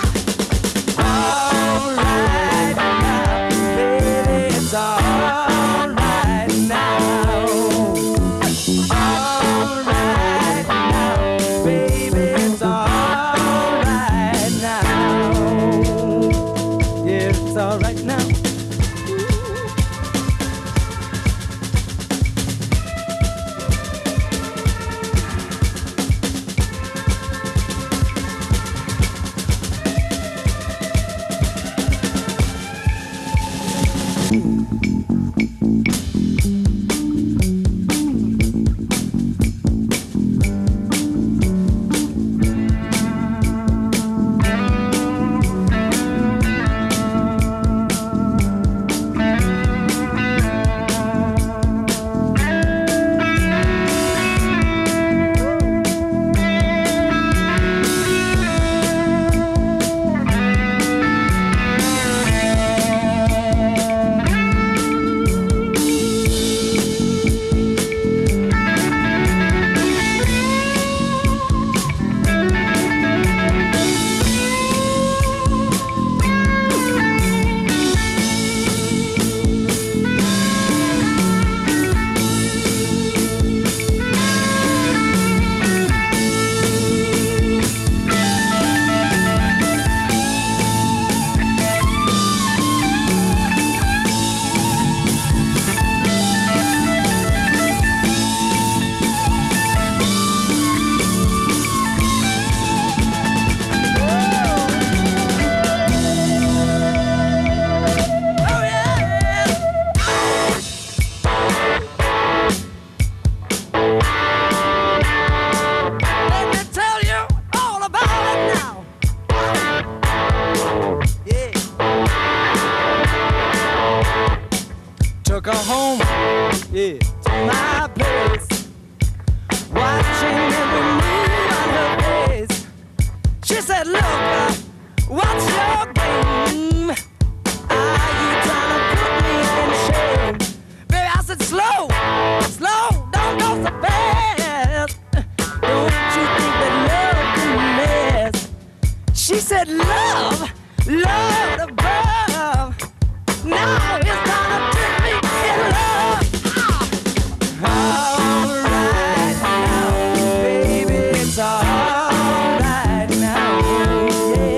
All right now, baby, it's all right now. All right now, baby, it's all right now. Yeah, it's all right now. Took her home, yeah, to my place, watching every move on her face. She said, look, what's your game? Are you trying to put me in shame? Baby, I said, slow, slow, don't go so fast. Don't you think that love can last? She said, love, love above. Now it's time to trick me in love. All right now, baby, it's all right now. Yeah.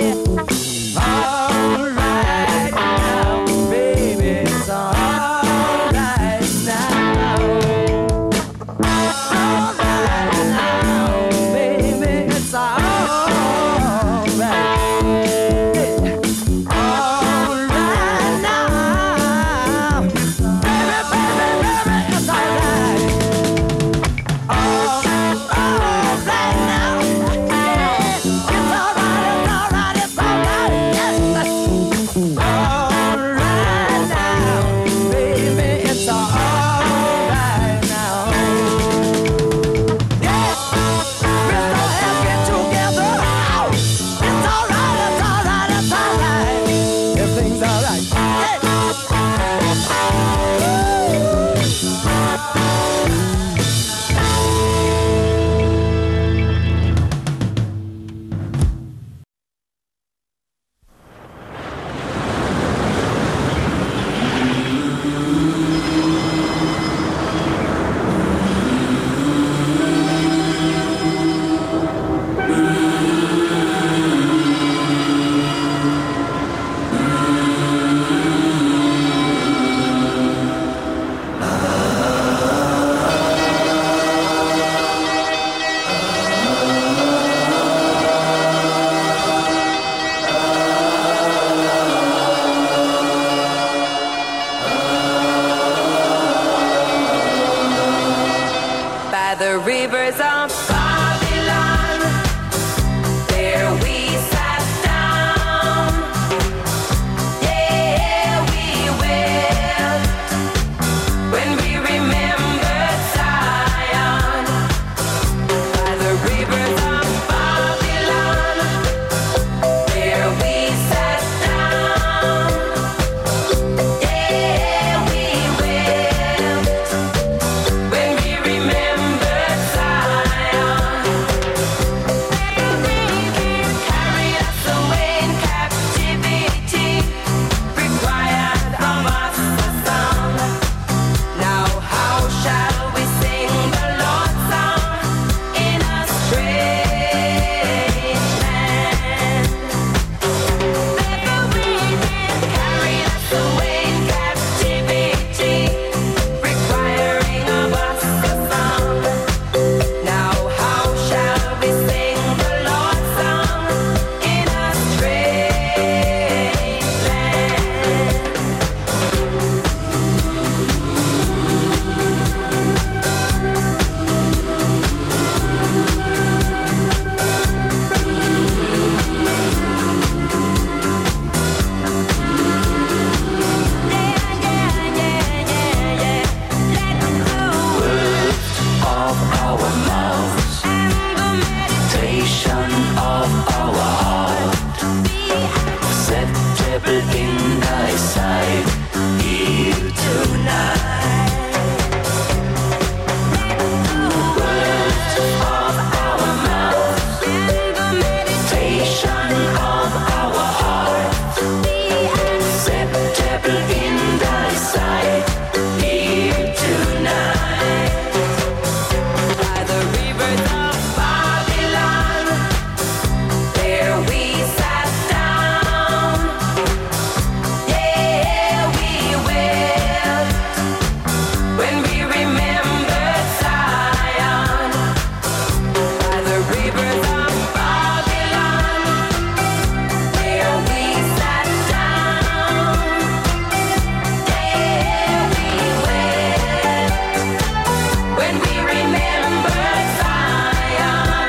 sparkle in the sight here tonight. By the rivers of Babylon, there we sat down. Yeah, we wept when we remembered Zion. By the rivers of Babylon, there we sat down. Yeah, we wept when we remembered Zion.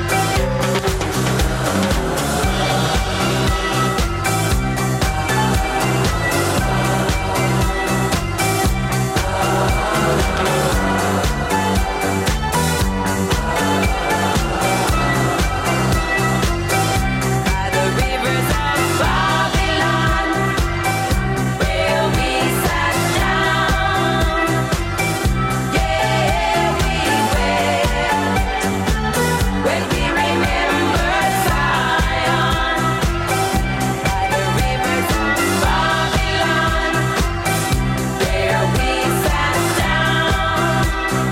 By the rivers of Babylon, where we sat down. Yeah, we wept when we remembered Zion. By the rivers of Babylon, where we sat down.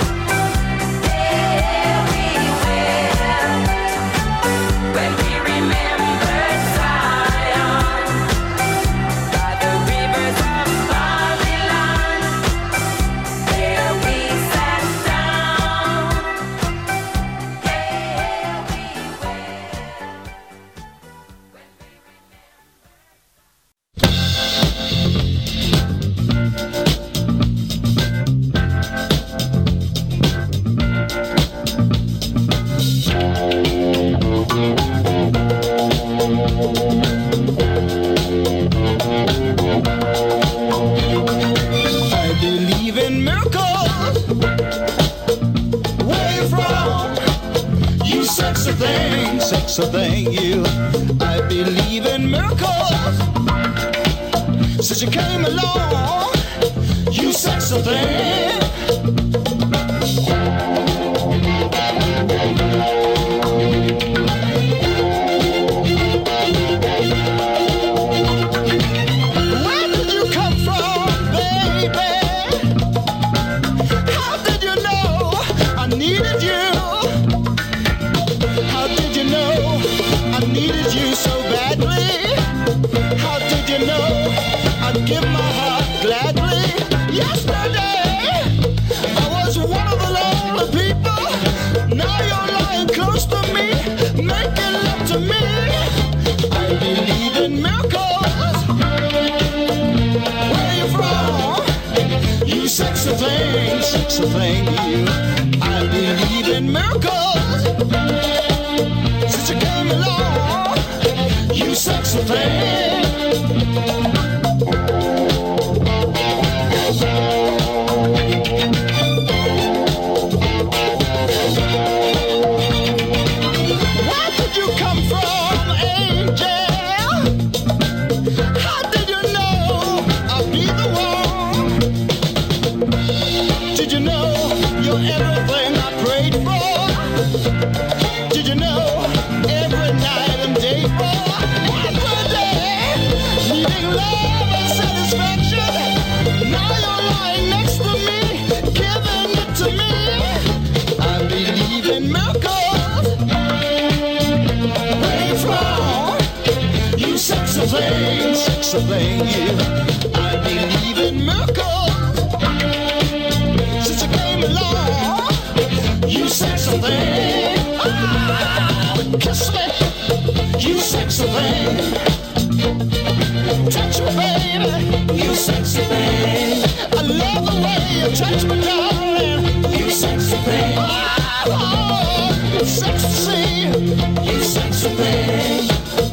Yeah, we wept when we remembered Zion. By the rivers of Babylon, there we sat down. I believe in miracles. Where you from? You sexy thing, you. I believe in miracles. Since you came along, you sexy thing. Where did you come from, baby? How did you know I needed you? How did you know I needed you so badly? How did you know I'd give my heart gladly? Yesterday, I was one of the lonely people. Now you're lying close to me, making love to me. I believe in miracles. Where you from? You sexy thing, you. I believe in miracles. Since you came along, you sexy thing. Where did you come from, angel? How did you know I'd be the one? Did you know you're everything I prayed for? Did you know every night and day for? Every day, needing love and satisfaction. Now you're lying next to me, giving it to me. I believe in miracles. Where you from? You sexy thing, you. I believe in miracles. Since you came along, you sexy thing. Ah, kiss me, you sexy thing. Touch me, baby, you sexy thing. I love the way you touch me, darling. You sexy thing. Oh, it's sexy to see you sexy thing.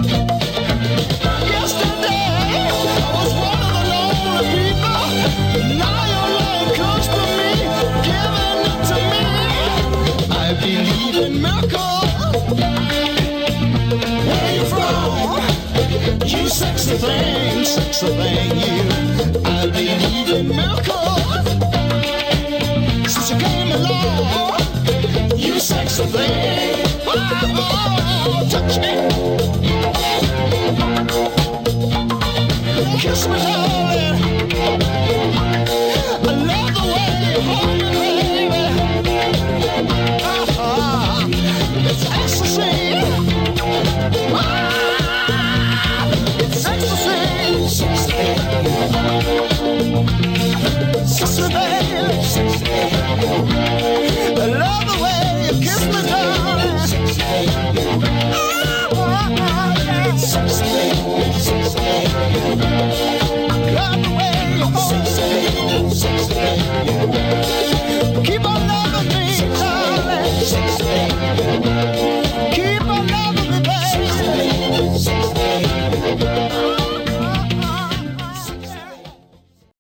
Yesterday, I was one of the lonely people. Now you're lying close to me, giving it to me. I believe in miracles. Where you from? You sexy thing, you.